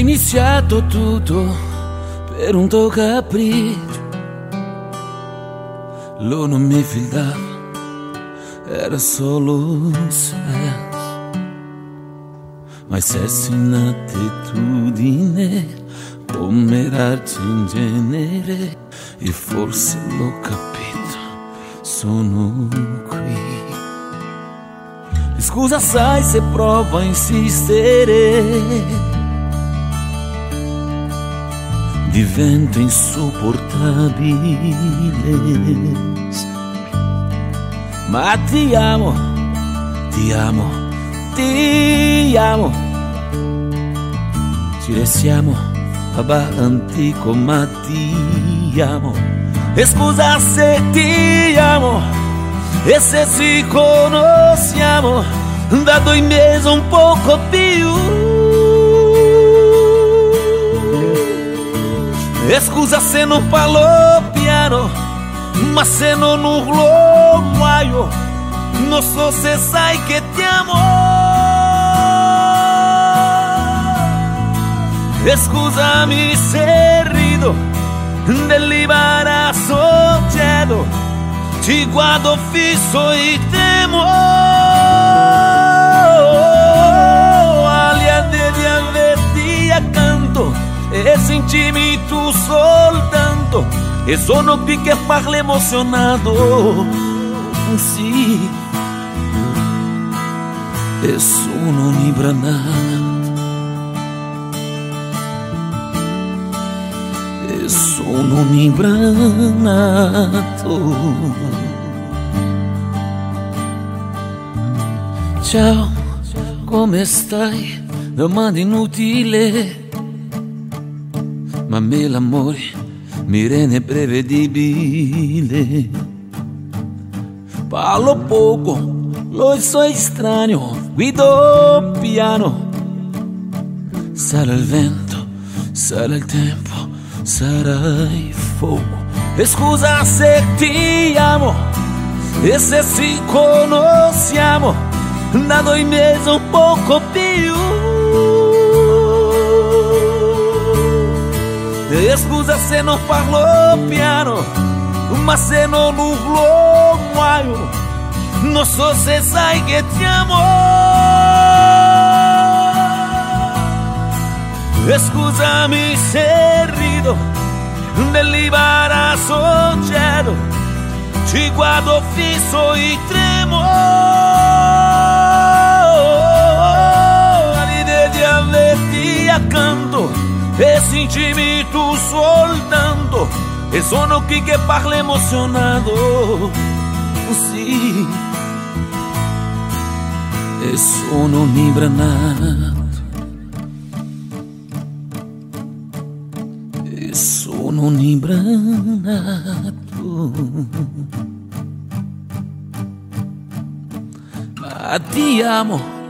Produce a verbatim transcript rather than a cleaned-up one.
iniziato tutto per un tuo capriccio. Lo non mi fidava, era solo un senso. Ma il sesso in attitudine può merarci in genere, e forse l'ho capito, sono qui. E scusa sai se provo a insistere, diventa insopportabile. Ma ti amo, ti amo, ti amo. Ci restiamo avanti ma ti amo. E scusa se ti amo, e se ci conosciamo da due mesi un poco più. E scusa se non parlo piano, ma se non urlo muoio. Non so se sai che ti amo. E scusami se rido dell'imbarazzo cedo, ti guardo fisso e temo. Aglia devi averti accanto e sentirmi tu soltanto. E sono qui che parlo emozionato, sì. E sono inebriato, e sono inebriato. Ciao, come stai? Domanda inutile, ma me l'amore mi rende prevedibile. Parlo poco, lo so estraneo, guido piano. Sarà il vento, sarà il tempo, sarà il fuoco. E scusa se ti amo, e se ci conosciamo da due mesi un poco più. E scusa se non parlo piano, ma se non urlo muoio. Non so se sai che ti amo. E scusami se rido dell'imbarazzo cedo, ci guardo fisso e tremo all'idea di averti accanto e sentirmi tu soltanto. E sono qui che parlo emozionato, sì. E sono inebriato, e sono inebriato. Ma ti amo,